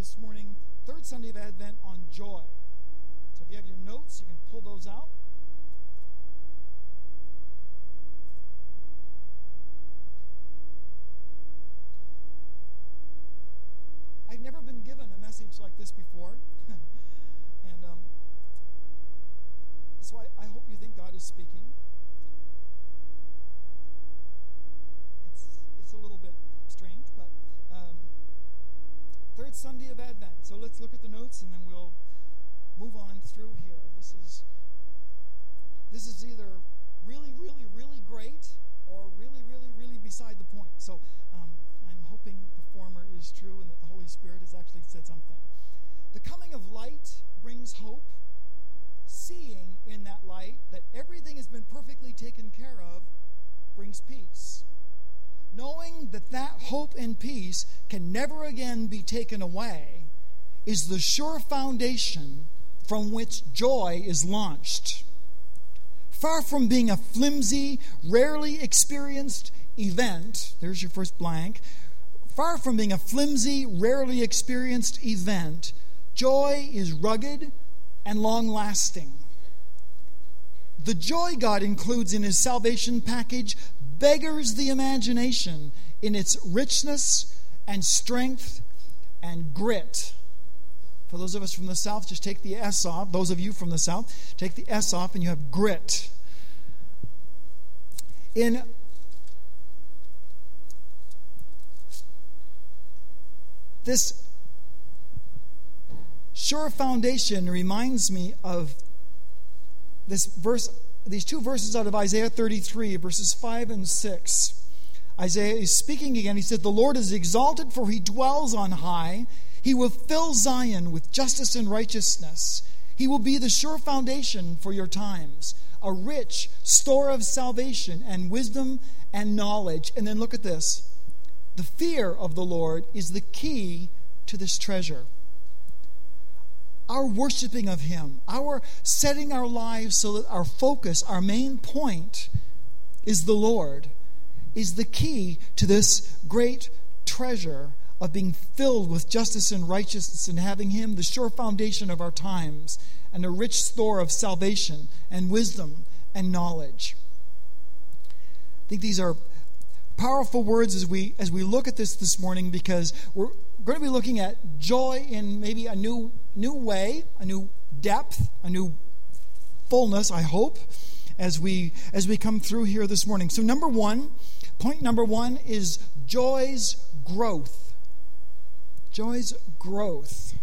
this morning, third Sunday of Advent, on joy. So if you have your notes, you can pull those out. I've never been given a message like this before. And so I hope you think God is speaking. It's a little bit strange, but third Sunday of Advent. So let's look at the notes and then we'll move on through here. This is either really, really, really great or really, really, really beside the point. So I'm hoping the former is true and that the Holy Spirit has actually said something. The coming of light brings hope. Seeing in that light that everything has been perfectly taken care of brings peace. Knowing that that hope and peace can never again be taken away is the sure foundation from which joy is launched. Far from being a flimsy, rarely experienced event, there's your first blank. Far from being a flimsy, rarely experienced event, joy is rugged and long-lasting. The joy God includes in His salvation package beggars the imagination in its richness and strength and grit. For those of us from the South, just take the S off. Those of you from the South, take the S off and you have grit. In this sure foundation reminds me of this verse, these two verses out of Isaiah 33, verses 5 and 6. Isaiah is speaking again. He said, "The Lord is exalted, for He dwells on high. He will fill Zion with justice and righteousness. He will be the sure foundation for your times, a rich store of salvation and wisdom and knowledge." And then look at this. The fear of the Lord is the key to this treasure. Our worshiping of Him, our setting our lives so that our focus, our main point is the Lord, is the key to this great treasure of being filled with justice and righteousness and having Him the sure foundation of our times and a rich store of salvation and wisdom and knowledge. I think these are powerful words as we look at this morning, because we're going to be looking at joy in maybe a new way, a new depth, a new fullness, I hope, as we come through here this morning. So point number one is joy's growth. Joy's growth.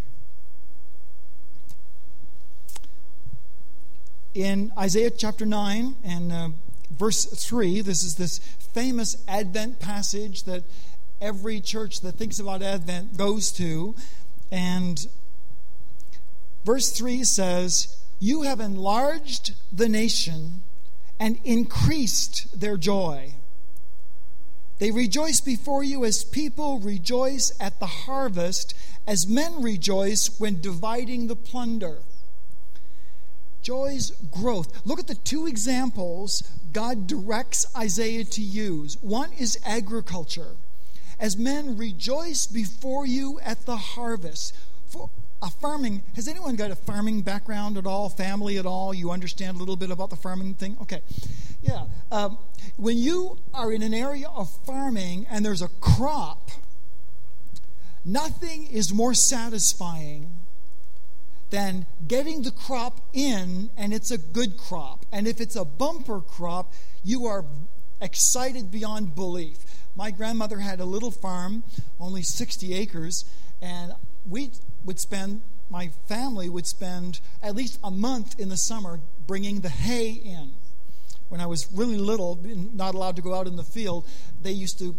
In Isaiah chapter 9 and verse 3, this is this famous Advent passage that every church that thinks about Advent goes to. And verse 3 says, "You have enlarged the nation and increased their joy. They rejoice before you as people rejoice at the harvest, as men rejoice when dividing the plunder." Joy's growth. Look at the two examples God directs Isaiah to use. One is agriculture. As men rejoice before you at the harvest. For a farming, has anyone got a farming background at all, family at all? You understand a little bit about the farming thing? Okay. Yeah. When you are in an area of farming and there's a crop, nothing is more satisfying than getting the crop in, and it's a good crop. And if it's a bumper crop, you are excited beyond belief. My grandmother had a little farm, only 60 acres, and my family would spend at least a month in the summer bringing the hay in. When I was really little, not allowed to go out in the field, they used to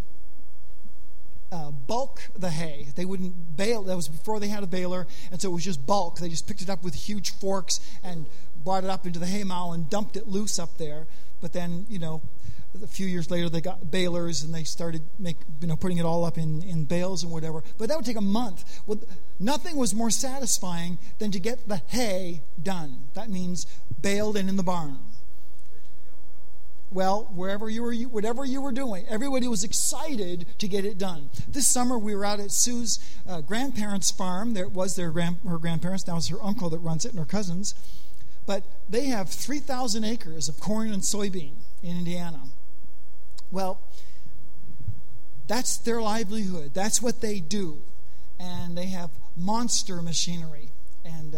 bulk the hay. They wouldn't bale. That was before they had a baler, and so it was just bulk. They just picked it up with huge forks and brought it up into the hay mow and dumped it loose up there. But then, a few years later, they got balers and they started putting it all up in bales and whatever. But that would take a month. Well, nothing was more satisfying than to get the hay done. That means baled and in the barn. Well, whatever you were doing, everybody was excited to get it done. This summer we were out at Sue's grandparents' farm. There was her grandparents. Now it's her uncle that runs it and her cousins. But they have 3,000 acres of corn and soybean in Indiana. Well, that's their livelihood. That's what they do. And they have monster machinery. And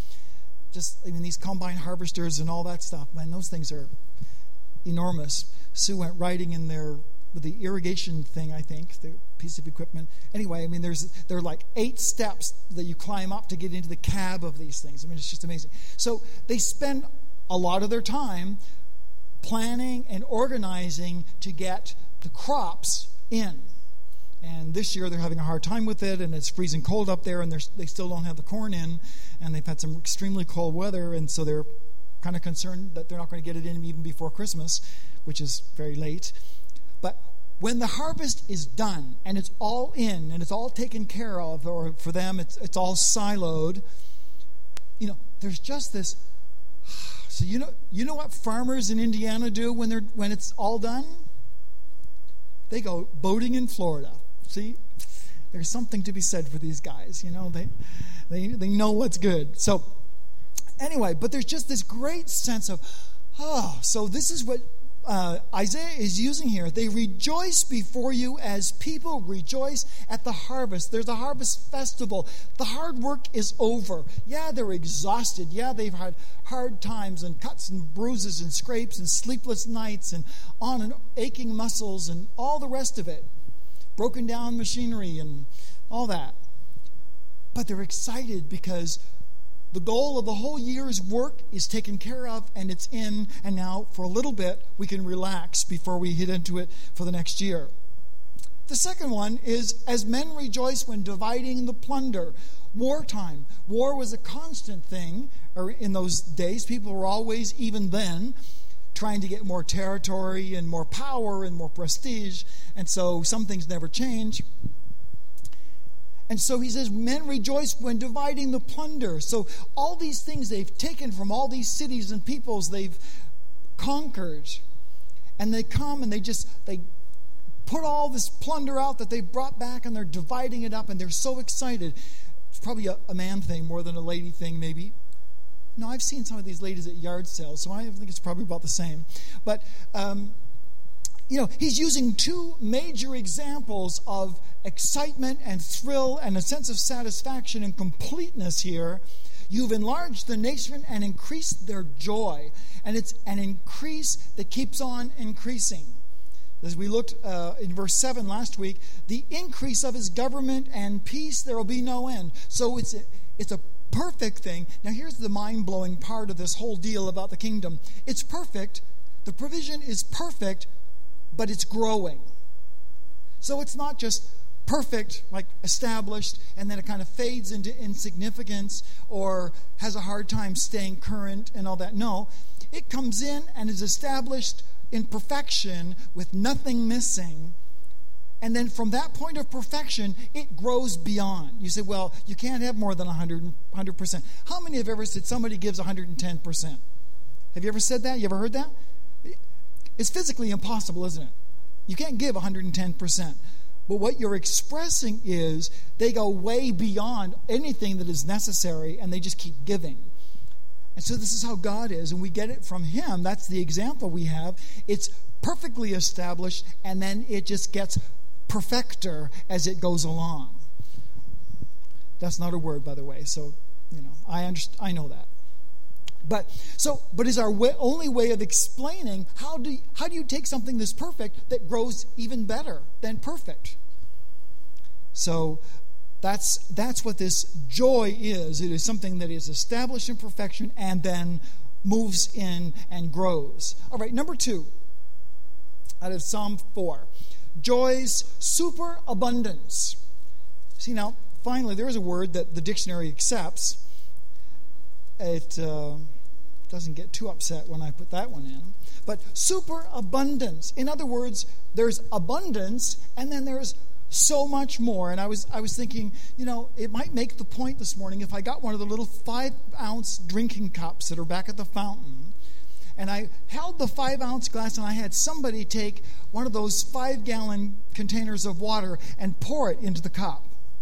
these combine harvesters and all that stuff. Man, those things are enormous. Sue went riding in there with the irrigation thing, I think, the piece of equipment. Anyway, there are like 8 steps that you climb up to get into the cab of these things. It's just amazing. So they spend a lot of their time planning and organizing to get the crops in. And this year they're having a hard time with it, and it's freezing cold up there, and they still don't have the corn in, and they've had some extremely cold weather, and so they're kind of concerned that they're not going to get it in even before Christmas, which is very late. But when the harvest is done and it's all in and it's all taken care of, or for them it's all siloed, there's just this. So you know what farmers in Indiana do when it's all done? They go boating in Florida. See, there's something to be said for these guys. They know what's good. So. Anyway, but there's just this great sense of, so this is what Isaiah is using here. They rejoice before you as people rejoice at the harvest. There's a harvest festival. The hard work is over. Yeah, they're exhausted. Yeah, they've had hard times and cuts and bruises and scrapes and sleepless nights and on and aching muscles and all the rest of it. Broken down machinery and all that. But they're excited because the goal of the whole year's work is taken care of, and it's in, and now for a little bit we can relax before we hit into it for the next year. The second one is, as men rejoice when dividing the plunder. Wartime. War was a constant thing in those days. People were always, even then, trying to get more territory and more power and more prestige, and so some things never change. And so he says, men rejoice when dividing the plunder. So all these things they've taken from all these cities and peoples they've conquered. And they come and they put all this plunder out that they brought back, and they're dividing it up, and they're so excited. It's probably a man thing more than a lady thing, maybe. No, I've seen some of these ladies at yard sales, so I think it's probably about the same. But, he's using 2 major examples of excitement and thrill and a sense of satisfaction and completeness here. You've enlarged the nation and increased their joy. And it's an increase that keeps on increasing. As we looked in verse 7 last week, the increase of his government and peace, there will be no end. So it's a perfect thing. Now here's the mind-blowing part of this whole deal about the kingdom. It's perfect. The provision is perfect, but it's growing. So it's not just perfect, like established, and then it kind of fades into insignificance or has a hard time staying current and all that. No, it comes in and is established in perfection with nothing missing. And then from that point of perfection, it grows beyond. You say, well, you can't have more than 100%. How many have ever said somebody gives 110%? Have you ever said that? You ever heard that? It's physically impossible, isn't it? You can't give 110%. But what you're expressing is they go way beyond anything that is necessary, and they just keep giving. And so this is how God is, and we get it from him. That's the example we have. It's perfectly established, and then it just gets perfecter as it goes along. That's not a word, by the way, so I know that. But is our only way of explaining how do you take something that's perfect that grows even better than perfect? So that's what this joy is. It is something that is established in perfection and then moves in and grows. All right, number 2 out of Psalm 4. Joy's superabundance. See, now, finally, there's a word that the dictionary accepts. It doesn't get too upset when I put that one in. But superabundance. In other words, there's abundance and then there's so much more. And I was thinking, it might make the point this morning if I got one of the little 5-ounce drinking cups that are back at the fountain, and I held the 5-ounce glass, and I had somebody take one of those 5-gallon containers of water and pour it into the cup.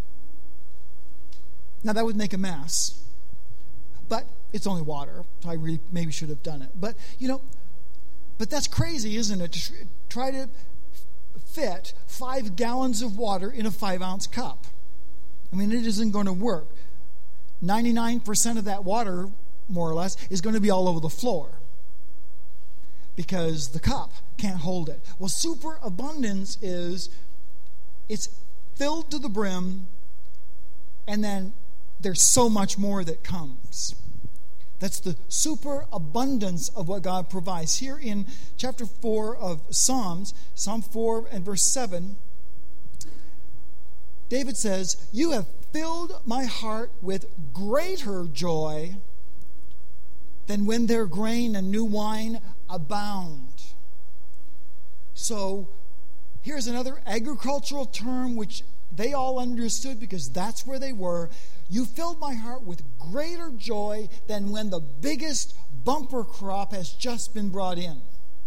Now, that would make a mess, but it's only water, so I really maybe should have done it. But, but that's crazy, isn't it, to try to fit 5 gallons of water in a 5-ounce cup. I mean, it isn't going to work. 99% of that water, more or less, is going to be all over the floor because the cup can't hold it. Well, superabundance is it's filled to the brim, and then there's so much more that comes. That's the superabundance of what God provides. Here in chapter 4 of Psalms, Psalm 4 and verse 7, David says, "You have filled my heart with greater joy than when their grain and new wine abound." So here's another agricultural term which they all understood because that's where they were. You filled my heart with greater joy than when the biggest bumper crop has just been brought in.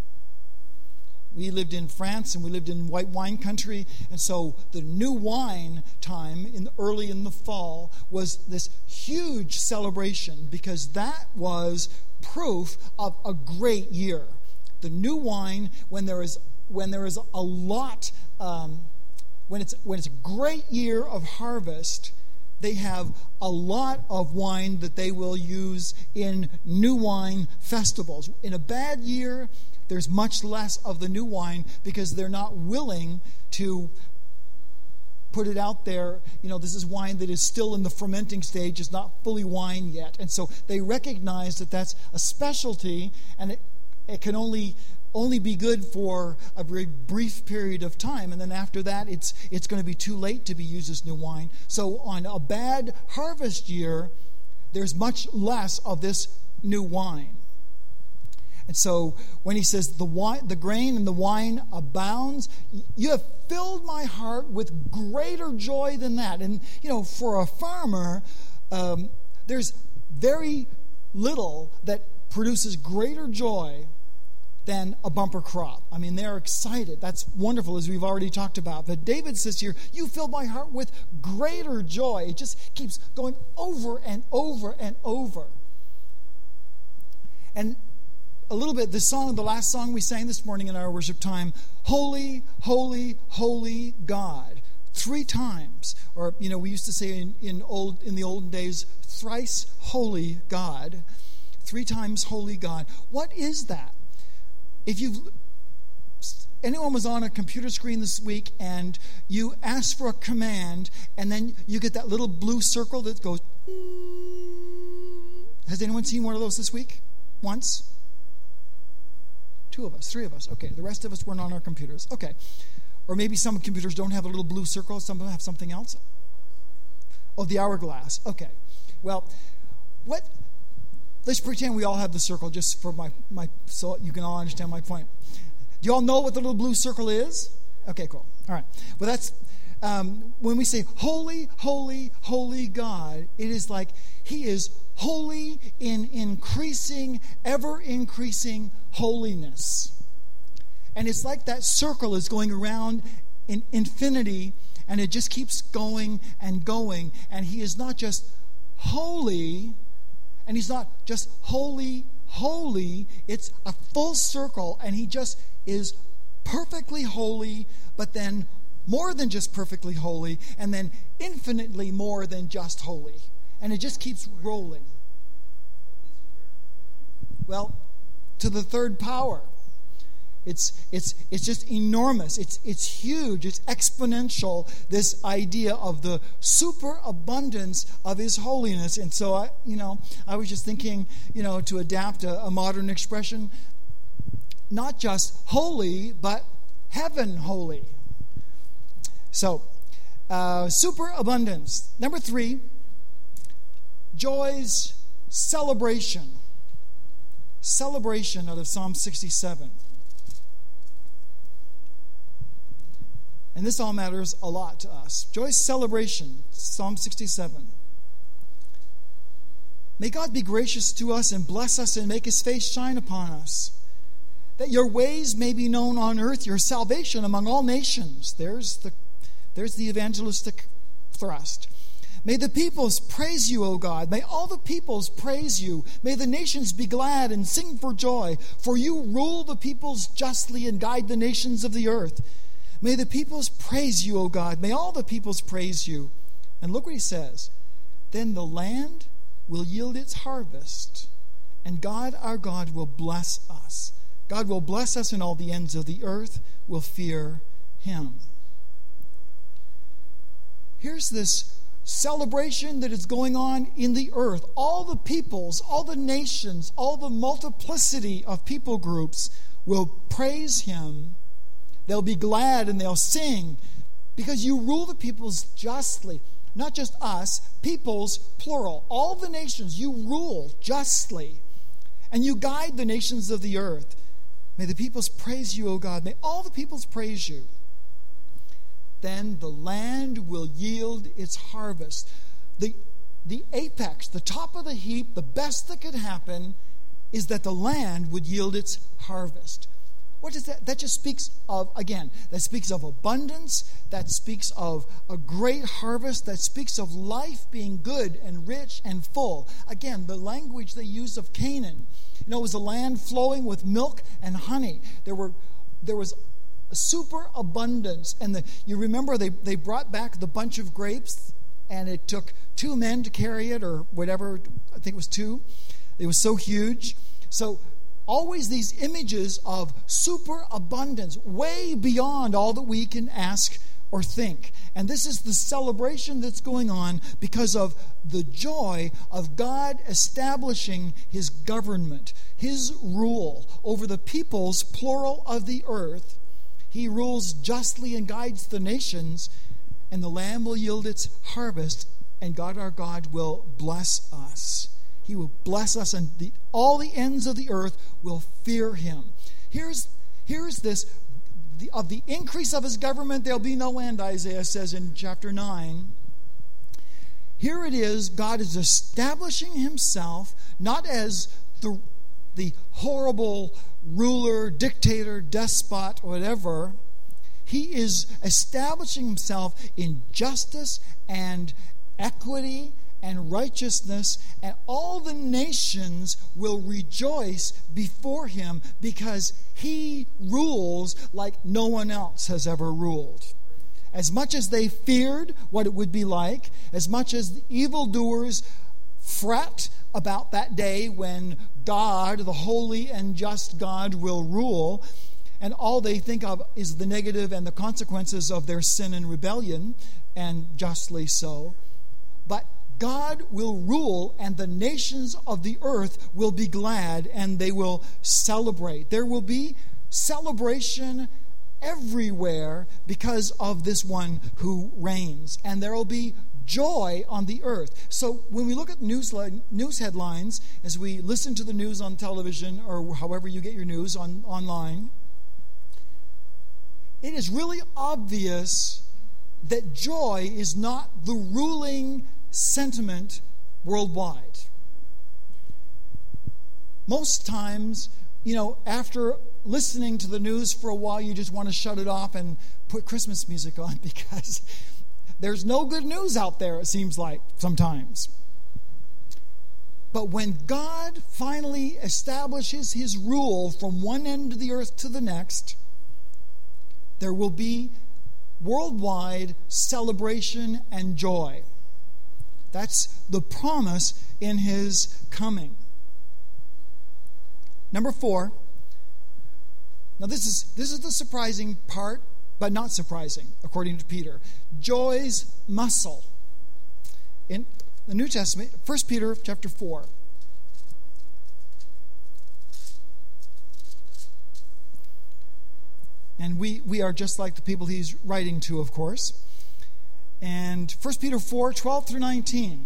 We lived in France and we lived in white wine country, and so the new wine time early in the fall was this huge celebration because that was proof of a great year. The new wine, when there is a lot, when it's a great year of harvest, they have a lot of wine that they will use in new wine festivals. In a bad year, there's much less of the new wine because they're not willing to put it out there. This is wine that is still in the fermenting stage. It's not fully wine yet. And so they recognize that that's a specialty, and it can only be good for a very brief period of time, and then after that it's going to be too late to be used as new wine. So on a bad harvest year, there's much less of this new wine. And so when he says the grain and the wine abounds, you have filled my heart with greater joy than that. And for a farmer, there's very little that produces greater joy than a bumper crop. I mean, they're excited. That's wonderful, as we've already talked about. But David says here, you filled my heart with greater joy. It just keeps going over and over and over. And a little bit, the last song we sang this morning in our worship time, Holy, Holy, Holy God. 3 times. Or, we used to say in the olden days, thrice holy God. 3 times holy God. What is that? If anyone was on a computer screen this week and you ask for a command and then you get that little blue circle that goes, has anyone seen one of those this week? Once? 2 of us, 3 of us. Okay, the rest of us weren't on our computers. Okay. Or maybe some computers don't have a little blue circle. Some of them have something else. Oh, the hourglass. Okay. Well, let's pretend we all have the circle just for my so you can all understand my point. Do you all know what the little blue circle is? Okay, cool. All right. Well, that's when we say holy, holy, holy God, it is like he is holy in ever increasing holiness. And it's like that circle is going around in infinity, and it just keeps going and going. And he is not just holy, and he's not just holy, holy. It's a full circle, and he just is perfectly holy, but then more than just perfectly holy, and then infinitely more than just holy. And it just keeps rolling. Well, to the third power. It's just enormous. It's huge. It's exponential, this idea of the superabundance of his holiness. And so I was just thinking, to adapt a modern expression, not just holy, but heaven holy. So, superabundance. Number 3, joy's celebration. Celebration out of Psalm 67. And this all matters a lot to us. Joy's celebration, Psalm 67. May God be gracious to us and bless us and make his face shine upon us, that your ways may be known on earth, your salvation among all nations. There's the evangelistic thrust. May the peoples praise you, O God. May all the peoples praise you. May the nations be glad and sing for joy, for you rule the peoples justly and guide the nations of the earth. May the peoples praise you, O God. May all the peoples praise you. And look what he says. Then the land will yield its harvest, and God, our God, will bless us. God will bless us, and all the ends of the earth will fear him. Here's this celebration that is going on in the earth. All the peoples, all the nations, all the multiplicity of people groups will praise him. They'll be glad and they'll sing because you rule the peoples justly. Not just us, peoples, plural. All the nations you rule justly, and you guide the nations of the earth. May the peoples praise you, O God. May all the peoples praise you. Then the land will yield its harvest. The apex, the top of the heap, the best that could happen is that the land would yield its harvest. What is that? That just speaks of, again, that speaks of abundance, that speaks of a great harvest, that speaks of life being good and rich and full. Again, the language they used of Canaan. It was a land flowing with milk and honey. There was super abundance. And you remember they brought back the bunch of grapes, and it took 2 men to carry it, or whatever, I think it was 2. It was so huge. So always these images of super abundance, way beyond all that we can ask or think. And this is the celebration that's going on because of the joy of God establishing his government, his rule over the peoples, plural, of the earth. He rules justly and guides the nations, and the land will yield its harvest, and God our God will bless us. He will bless us, and all the ends of the earth will fear him. Here's this, of the increase of his government, there'll be no end, Isaiah says in chapter 9. Here it is, God is establishing himself, not as the horrible ruler, dictator, despot, whatever. He is establishing himself in justice and equity and righteousness, and all the nations will rejoice before him because he rules like no one else has ever ruled. As much as they feared what it would be like, as much as the evildoers fret about that day when God, the holy and just God, will rule, and all they think of is the negative and the consequences of their sin and rebellion, and justly so. But God will rule, and the nations of the earth will be glad, and they will celebrate. There will be celebration everywhere because of this one who reigns, and there will be joy on the earth. So when we look at news headlines, as we listen to the news on television or however you get your news online, it is really obvious that joy is not the ruling sentiment worldwide. Most times, after listening to the news for a while, you just want to shut it off and put Christmas music on because there's no good news out there, it seems like, sometimes. But when God finally establishes his rule from one end of the earth to the next, there will be worldwide celebration and joy. That's the promise in his coming. Number 4. Now this is the surprising part, but not surprising, according to Peter. Joy's muscle. In the New Testament, 1 Peter chapter 4. And we are just like the people he's writing to, of course. And 1 Peter 4, 12 through 19.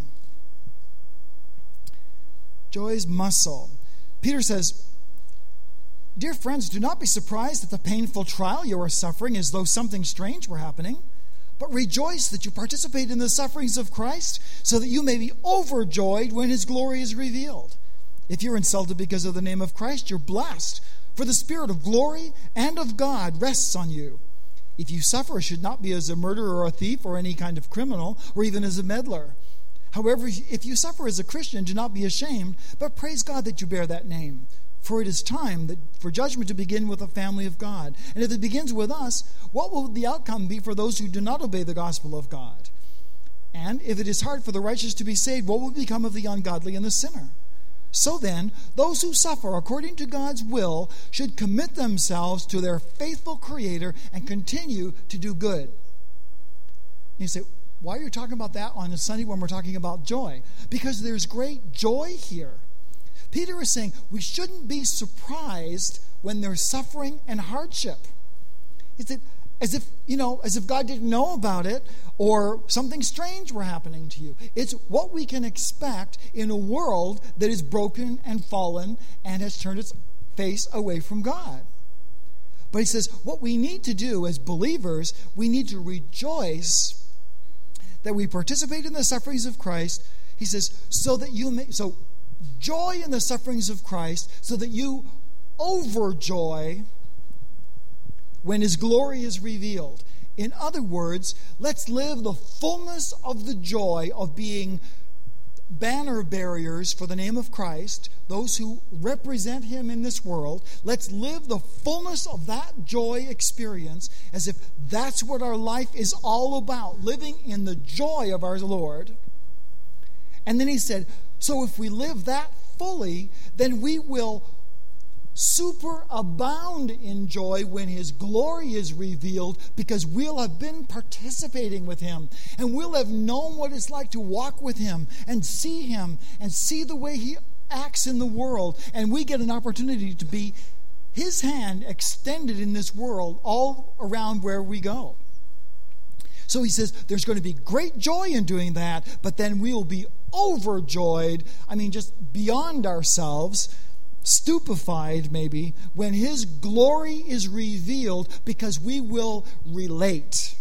Joy's muscle. Peter says, "Dear friends, do not be surprised at the painful trial you are suffering as though something strange were happening. but rejoice that you participate in the sufferings of Christ, so that you may be overjoyed when his glory is revealed. If you're insulted because of the name of Christ, you're blessed, for the Spirit of glory and of God rests on you. If you suffer, it should not be as a murderer or a thief or any kind of criminal, or even as a meddler. However, if you suffer as a Christian, do not be ashamed, but praise God that you bear that name. For it is time for judgment to begin with the family of God. And if it begins with us, what will the outcome be for those who do not obey the gospel of God? And if it is hard for the righteous to be saved, what will become of the ungodly and the sinner? So then, those who suffer according to God's will should commit themselves to their faithful Creator and continue to do good. You say, why are you talking about that on a Sunday when we're talking about joy? Because there's great joy here. Peter is saying we shouldn't be surprised when there's suffering and hardship. Is it as if God didn't know about it or something strange were happening to you? It's what we can expect in a world that is broken and fallen and has turned its face away from God. But he says what we need to do as believers, we need to rejoice that we participate in the sufferings of Christ. He says, so joy in the sufferings of Christ, so that you overjoy when his glory is revealed. In other words, let's live the fullness of the joy of being banner bearers for the name of Christ, those who represent him in this world. Let's live the fullness of that joy experience as if that's what our life is all about, living in the joy of our Lord. And then he said, so if we live that fully, then we will superabound in joy when his glory is revealed, because we'll have been participating with him and we'll have known what it's like to walk with him and see the way he acts in the world, and we get an opportunity to be his hand extended in this world all around where we go. So he says there's going to be great joy in doing that, but then we will be overjoyed, just beyond ourselves, stupefied maybe, when his glory is revealed, because we will relate.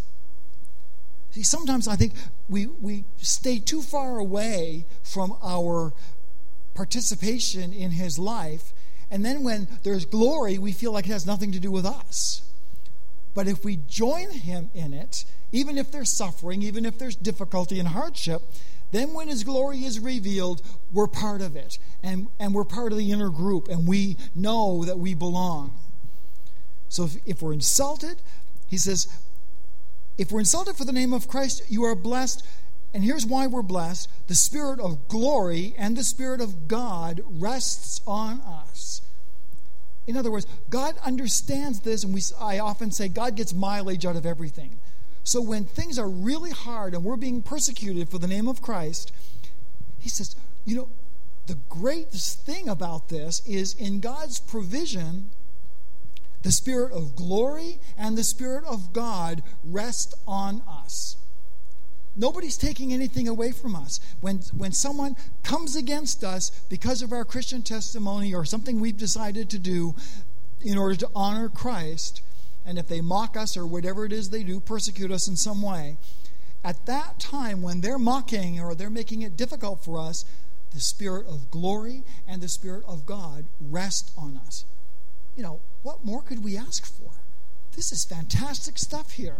See, sometimes I think we stay too far away from our participation in his life, and then when there's glory, we feel like it has nothing to do with us. But if we join him in it, even if there's suffering, even if there's difficulty and hardship, then when his glory is revealed, we're part of it. And we're part of the inner group, and we know that we belong. So if we're insulted, he says, if we're insulted for the name of Christ, you are blessed. And here's why we're blessed. The Spirit of glory and the Spirit of God rests on us. In other words, God understands this, and I often say God gets mileage out of everything. So when things are really hard and we're being persecuted for the name of Christ, he says, the greatest thing about this is in God's provision, the Spirit of glory and the Spirit of God rest on us. Nobody's taking anything away from us. When someone comes against us because of our Christian testimony or something we've decided to do in order to honor Christ, and if they mock us or whatever it is they do, persecute us in some way, at that time when they're mocking or they're making it difficult for us, the Spirit of glory and the Spirit of God rest on us. What more could we ask for? This is fantastic stuff here.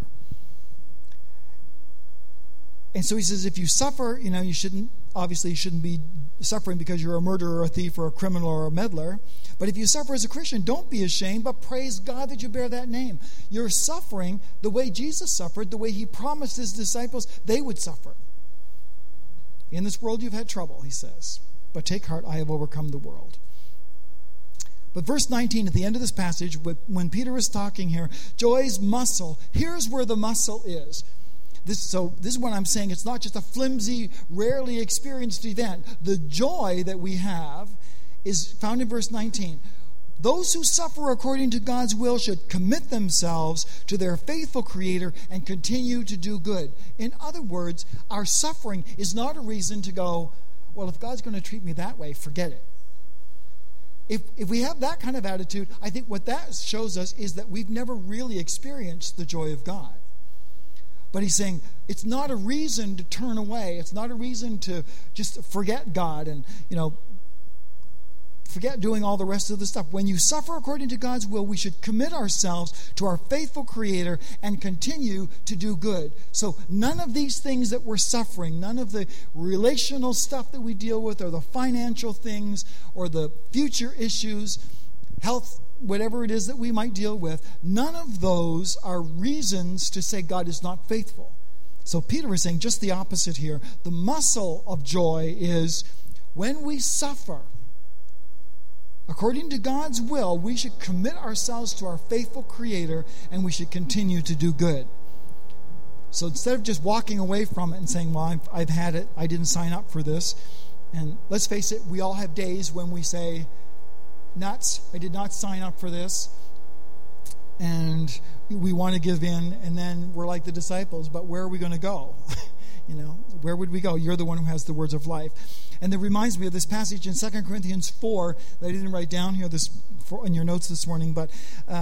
And so he says, if you suffer, you shouldn't be suffering because you're a murderer or a thief or a criminal or a meddler. But if you suffer as a Christian, don't be ashamed, but praise God that you bear that name. You're suffering the way Jesus suffered, the way he promised his disciples they would suffer. In this world you've had trouble, he says, but take heart, I have overcome the world. But verse 19, at the end of this passage, when Peter is talking here, joy's muscle, here's where the muscle is. This is what I'm saying. It's not just a flimsy, rarely experienced event. The joy that we have is found in verse 19. Those who suffer according to God's will should commit themselves to their faithful Creator and continue to do good. In other words, our suffering is not a reason to go, well, if God's going to treat me that way, forget it. If we have that kind of attitude, I think what that shows us is that we've never really experienced the joy of God. But he's saying it's not a reason to turn away. It's not a reason to just forget God and, forget doing all the rest of the stuff. When you suffer according to God's will, we should commit ourselves to our faithful Creator and continue to do good. So none of these things that we're suffering, none of the relational stuff that we deal with, or the financial things, or the future issues, health, whatever it is that we might deal with, none of those are reasons to say God is not faithful. So Peter is saying just the opposite here. The muscle of joy is when we suffer according to God's will, we should commit ourselves to our faithful Creator, and we should continue to do good. So instead of just walking away from it and saying, well, I've had it, I didn't sign up for this. And let's face it, we all have days when we say, nuts, I did not sign up for this. And we want to give in, and then we're like the disciples, but where are we going to go? Where would we go? You're the one who has the words of life. And that reminds me of this passage in 2 Corinthians 4 that I didn't write down here in your notes this morning, but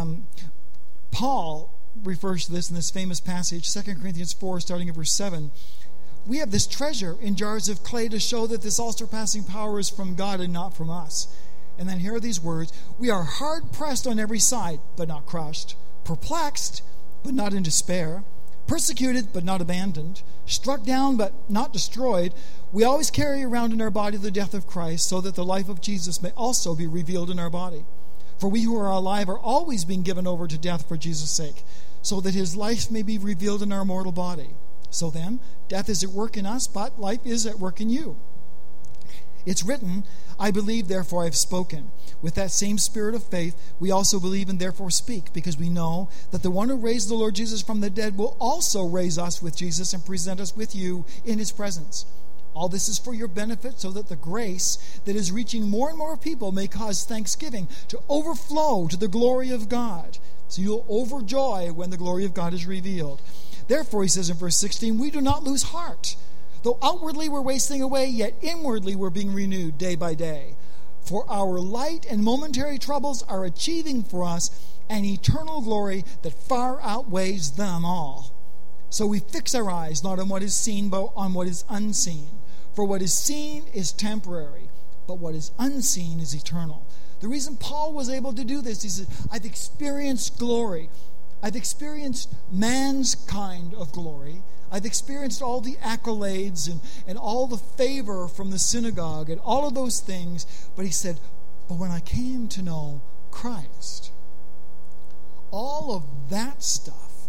Paul refers to this in this famous passage, 2 Corinthians 4, starting at verse 7. We have this treasure in jars of clay to show that this all-surpassing power is from God and not from us. And then here are these words: we are hard-pressed on every side, but not crushed, perplexed, but not in despair, persecuted, but not abandoned, struck down, but not destroyed. We always carry around in our body the death of Christ, so that the life of Jesus may also be revealed in our body. For we who are alive are always being given over to death for Jesus' sake, so that his life may be revealed in our mortal body. So then, death is at work in us, but life is at work in you. It's written, I believe, therefore I have spoken. With that same spirit of faith, we also believe and therefore speak, because we know that the one who raised the Lord Jesus from the dead will also raise us with Jesus and present us with you in his presence. All this is for your benefit, so that the grace that is reaching more and more people may cause thanksgiving to overflow to the glory of God. So you'll overjoy when the glory of God is revealed. Therefore, he says in verse 16, we do not lose heart. Though outwardly we're wasting away, yet inwardly we're being renewed day by day. For our light and momentary troubles are achieving for us an eternal glory that far outweighs them all. So we fix our eyes not on what is seen, but on what is unseen. For what is seen is temporary, but what is unseen is eternal. The reason Paul was able to do this, he said, I've experienced glory. I've experienced man's kind of glory. I've experienced all the accolades and all the favor from the synagogue and all of those things. But he said, but when I came to know Christ, all of that stuff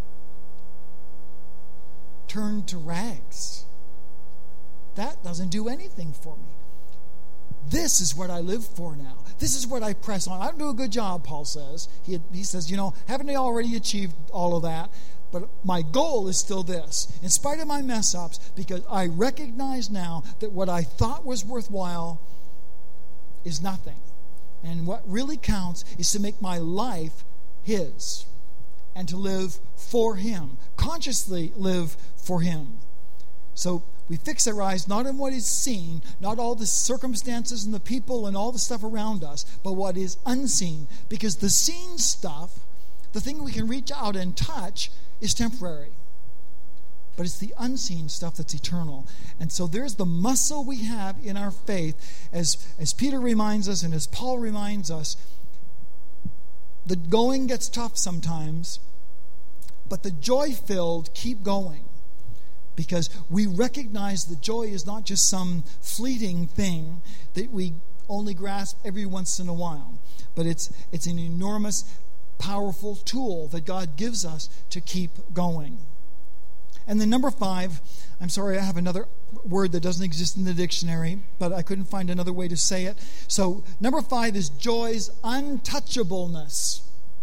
turned to rags. That doesn't do anything for me. This is what I live for now. This is what I press on. I don't do a good job, Paul says. He says, haven't I already achieved all of that? But my goal is still this. In spite of my mess-ups, because I recognize now that what I thought was worthwhile is nothing. And what really counts is to make my life his and to live for him. Consciously live for him. So we fix our eyes not on what is seen, not all the circumstances and the people and all the stuff around us, but what is unseen. Because the seen stuff, the thing we can reach out and touch, is temporary. But it's the unseen stuff that's eternal. And so there's the muscle we have in our faith. As Peter reminds us and as Paul reminds us, the going gets tough sometimes, but the joy-filled keep going. Because we recognize that joy is not just some fleeting thing that we only grasp every once in a while. But it's an enormous, powerful tool that God gives us to keep going. And then number 5, I'm sorry, I have another word that doesn't exist in the dictionary, but I couldn't find another way to say it. So number 5 is joy's untouchableness.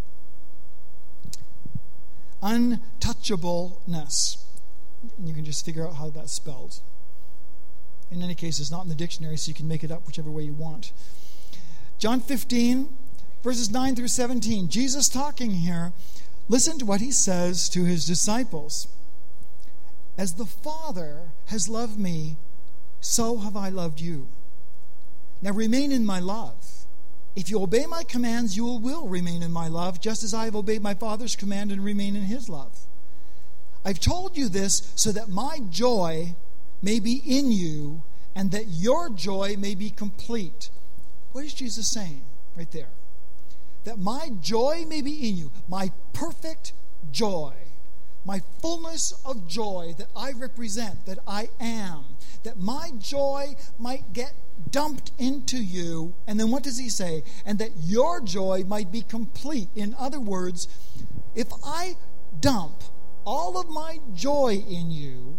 Untouchableness. And you can just figure out how that's spelled. In any case, it's not in the dictionary, so you can make it up whichever way you want. John 15, verses 9 through 17. Jesus talking here. Listen to what he says to his disciples. As the Father has loved me, so have I loved you. Now remain in my love. If you obey my commands, you will remain in my love, just as I have obeyed my Father's command and remain in his love. I've told you this so that my joy may be in you and that your joy may be complete. What is Jesus saying right there? That my joy may be in you, my perfect joy, my fullness of joy that I represent, that I am, that my joy might get dumped into you. And then what does he say? And that your joy might be complete. In other words, if I dump all of my joy in you,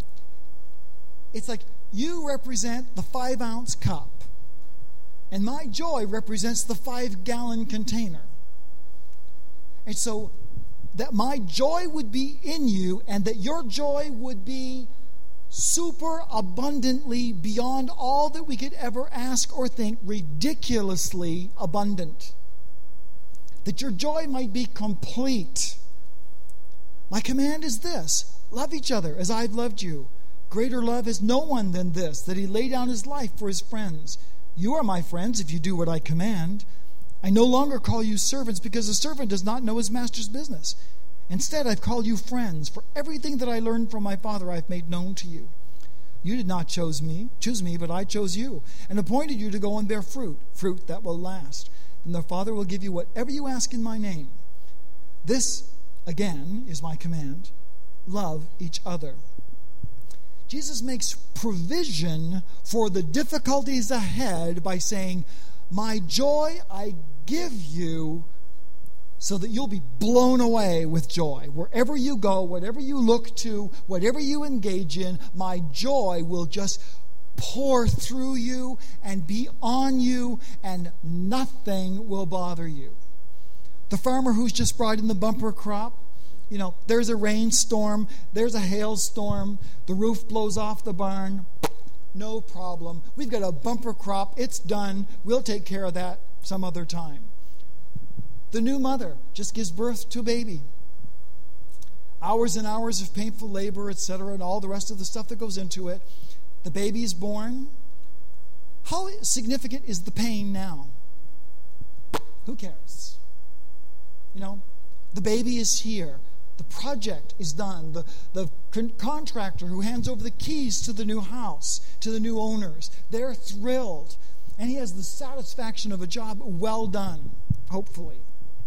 it's like you represent the 5-ounce cup, and my joy represents the 5-gallon container. And so that my joy would be in you and that your joy would be super abundantly beyond all that we could ever ask or think, ridiculously abundant. That your joy might be complete. My command is this: love each other as I've loved you. Greater love has no one than this, that he lay down his life for his friends. You are my friends if you do what I command. I no longer call you servants, because a servant does not know his master's business. Instead, I've called you friends, for everything that I learned from my Father I've made known to you. You did not choose me, but I chose you, and appointed you to go and bear fruit that will last. Then the Father will give you whatever you ask in my name. This, again, is my command: love each other. Jesus makes provision for the difficulties ahead by saying, my joy I give you so that you'll be blown away with joy. Wherever you go, whatever you look to, whatever you engage in, my joy will just pour through you and be on you, and nothing will bother you. The farmer who's just brought in the bumper crop, there's a rainstorm, there's a hailstorm, the roof blows off the barn. No problem. We've got a bumper crop. It's done. We'll take care of that some other time. The new mother just gives birth to a baby. Hours and hours of painful labor, etc., and all the rest of the stuff that goes into it. The baby is born. How significant is the pain now? Who cares? The baby is here. The project is done. The contractor who hands over the keys to the new house, to the new owners, they're thrilled. And he has the satisfaction of a job well done, hopefully.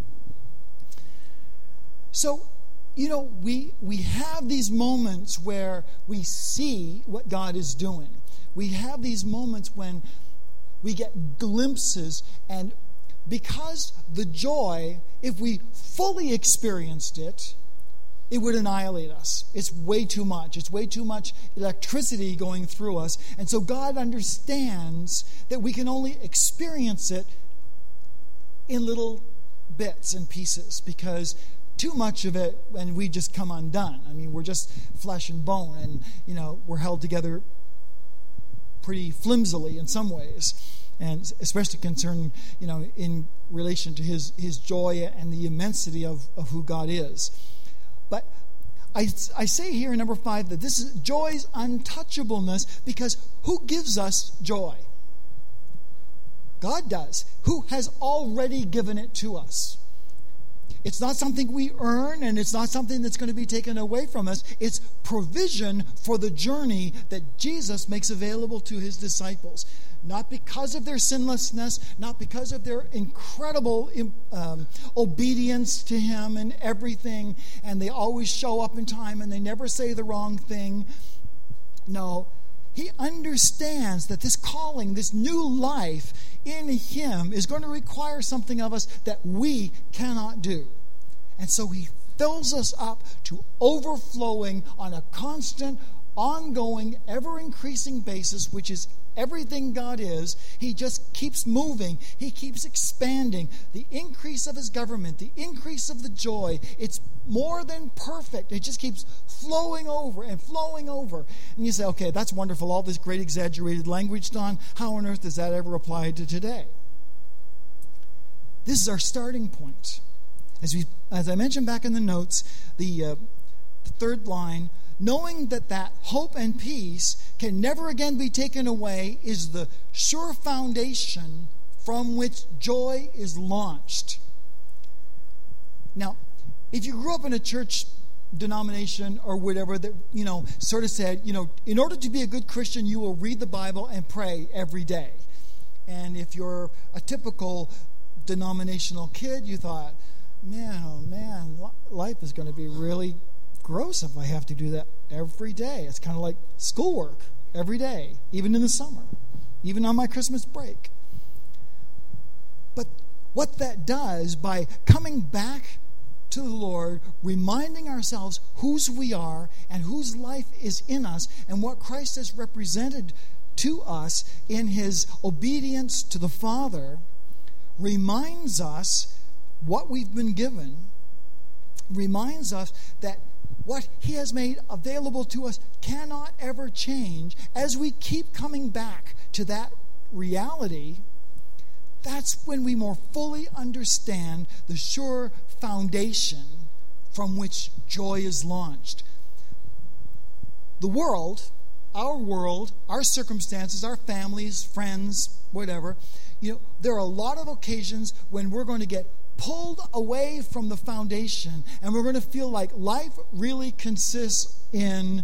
So, we have these moments where we see what God is doing. We have these moments when we get glimpses, and because the joy, if we fully experienced it, it would annihilate us. It's way too much. It's way too much electricity going through us. And so God understands that we can only experience it in little bits and pieces, because too much of it and we just come undone. I mean, we're just flesh and bone, and we're held together pretty flimsily in some ways, and especially concerning, in relation to his joy and the immensity of who God is. But I say here in number 5 that this is joy's untouchableness, because who gives us joy? God does, who has already given it to us. It's not something we earn, and it's not something that's going to be taken away from us. It's provision for the journey that Jesus makes available to his disciples. Not because of their sinlessness, not because of their incredible obedience to him and everything, and they always show up in time and they never say the wrong thing. No, he understands that this calling, this new life in him, is going to require something of us that we cannot do. And so he fills us up to overflowing on a constant, ongoing, ever-increasing basis, which is everything God is. He just keeps moving. He keeps expanding. The increase of his government, the increase of the joy, it's more than perfect. It just keeps flowing over and flowing over. And you say, okay, that's wonderful, all this great exaggerated language, Don. How on earth does that ever apply to today? This is our starting point. As I mentioned back in the notes, the third line, knowing that hope and peace can never again be taken away is the sure foundation from which joy is launched. Now, if you grew up in a church denomination or whatever that, sort of said, in order to be a good Christian, you will read the Bible and pray every day. And if you're a typical denominational kid, you thought, man, oh man, life is going to be really gross if I have to do that every day. It's kind of like schoolwork every day, even in the summer, even on my Christmas break. But what that does, by coming back to the Lord, reminding ourselves whose we are and whose life is in us and what Christ has represented to us in his obedience to the Father, reminds us what we've been given, reminds us that what he has made available to us cannot ever change. As we keep coming back to that reality, that's when we more fully understand the sure foundation from which joy is launched. The world, our circumstances, our families, friends, whatever, there are a lot of occasions when we're going to get pulled away from the foundation, and we're going to feel like life really consists in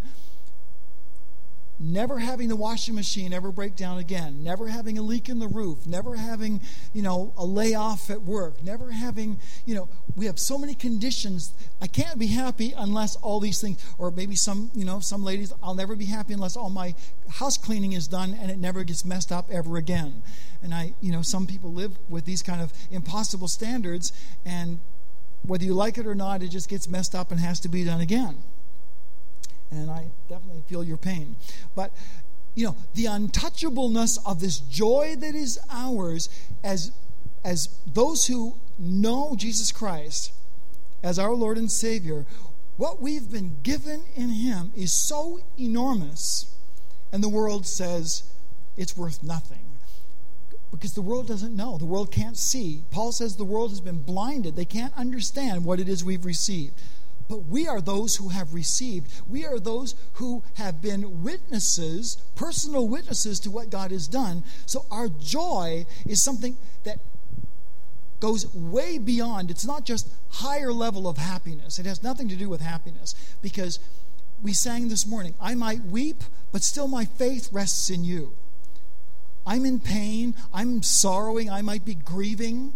never having the washing machine ever break down again, never having a leak in the roof, never having, a layoff at work, never having, we have so many conditions. I can't be happy unless all these things, or maybe some ladies, I'll never be happy unless all my house cleaning is done and it never gets messed up ever again. And some people live with these kind of impossible standards, and whether you like it or not, it just gets messed up and has to be done again. And I definitely feel your pain. But, the untouchableness of this joy that is ours as those who know Jesus Christ as our Lord and Savior, what we've been given in him is so enormous, and the world says it's worth nothing. Because the world doesn't know. The world can't see. Paul says the world has been blinded. They can't understand what it is we've received. But we are those who have received. We are those who have been witnesses, personal witnesses to what God has done. So our joy is something that goes way beyond. It's not just higher level of happiness. It has nothing to do with happiness. Because we sang this morning, I might weep, but still my faith rests in you. I'm in pain. I'm sorrowing. I might be grieving.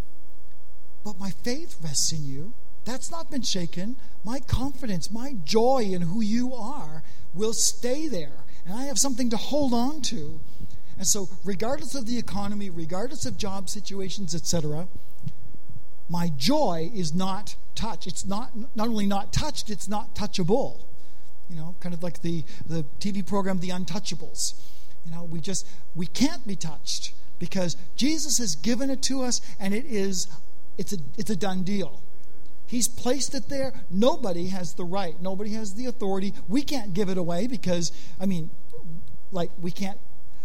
But my faith rests in you. That's not been shaken. My confidence, my joy in who you are will stay there. And I have something to hold on to. And so regardless of the economy, regardless of job situations, etc., my joy is not touched. It's not only not touched, it's not touchable. Kind of like the TV program The Untouchables. We can't be touched because Jesus has given it to us, and it's a done deal. He's placed it there. Nobody has the right. Nobody has the authority. We can't give it away because, we can't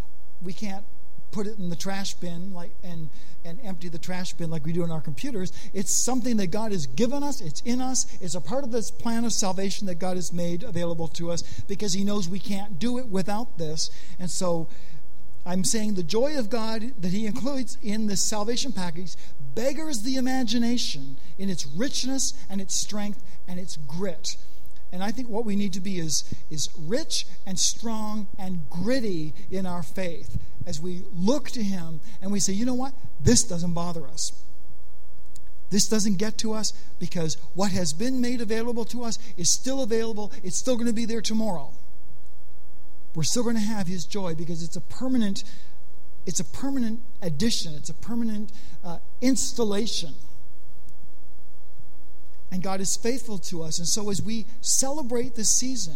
put it in the trash bin and empty the trash bin like we do in our computers. It's something that God has given us. It's in us. It's a part of this plan of salvation that God has made available to us because he knows we can't do it without this. And so I'm saying the joy of God that he includes in this salvation package beggars the imagination in its richness and its strength and its grit. And I think what we need to be is rich and strong and gritty in our faith as we look to him and we say, you know what? This doesn't bother us. This doesn't get to us because what has been made available to us is still available. It's still going to be there tomorrow. We're still going to have his joy because it's a permanent addition. It's a permanent installation. And God is faithful to us. And so as we celebrate this season,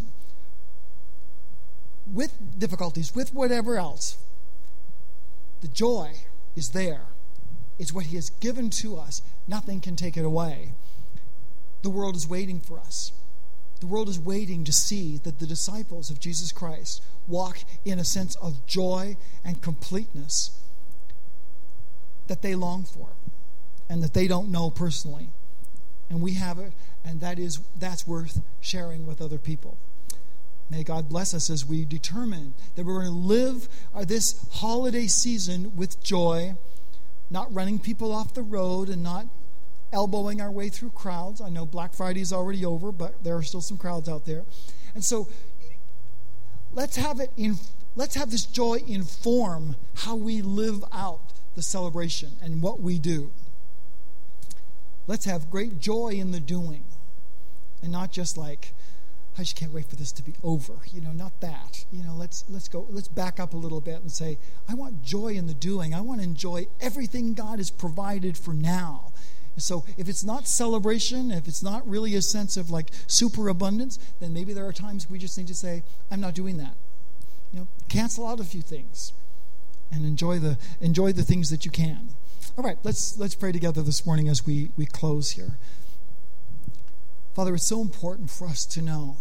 with difficulties, with whatever else, the joy is there. It's what he has given to us. Nothing can take it away. The world is waiting for us. The world is waiting to see that the disciples of Jesus Christ walk in a sense of joy and completeness that they long for and that they don't know personally. And we have it, and that's worth sharing with other people. May God bless us as we determine that we're going to live this holiday season with joy, not running people off the road and not elbowing our way through crowds. I know Black Friday is already over, but there are still some crowds out there. And so let's have this joy inform how we live out the celebration and what we do. Let's have great joy in the doing, and not just like, I just can't wait for this to be over. Not that. Let's back up a little bit and say, I want joy in the doing. I want to enjoy everything God has provided for now. And so if it's not celebration, if it's not really a sense of like superabundance, then maybe there are times we just need to say, I'm not doing that. Cancel out a few things and enjoy the things that you can. All right, let's pray together this morning as we close here. Father, it's so important for us to know,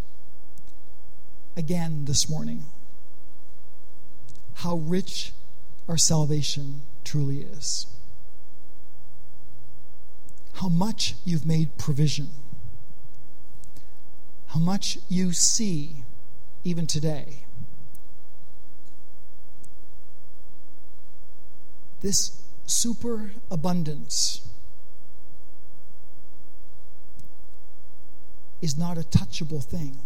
again this morning, how rich our salvation truly is. How much you've made provision. How much you see even today. This superabundance is not a touchable thing.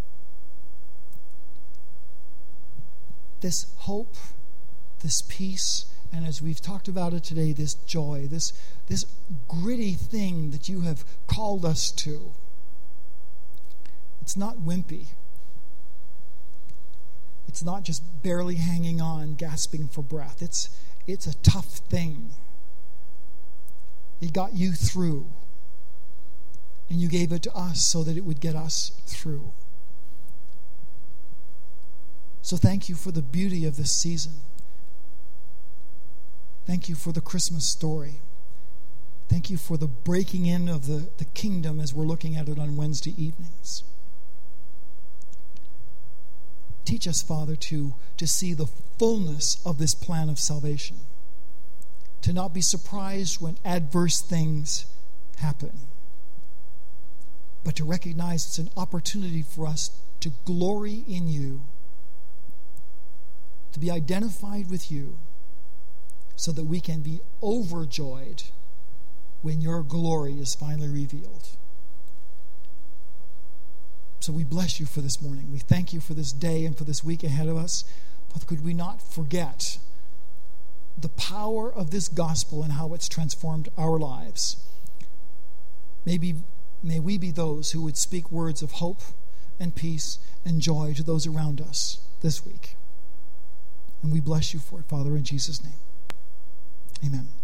This hope, this peace, and as we've talked about it today, this joy, this gritty thing that you have called us to. It's not wimpy. It's not just barely hanging on, gasping for breath. It's a tough thing. It got you through. And you gave it to us so that it would get us through. So thank you for the beauty of this season. Thank you for the Christmas story. Thank you for the breaking in of the kingdom as we're looking at it on Wednesday evenings. Teach us, Father, to see the fullness of this plan of salvation. To not be surprised when adverse things happen. But to recognize it's an opportunity for us to glory in you. To be identified with you. So that we can be overjoyed when your glory is finally revealed. So we bless you for this morning. We thank you for this day and for this week ahead of us. Father, could we not forget the power of this gospel and how it's transformed our lives. May we be those who would speak words of hope and peace and joy to those around us this week. And we bless you for it, Father, in Jesus' name. Amen.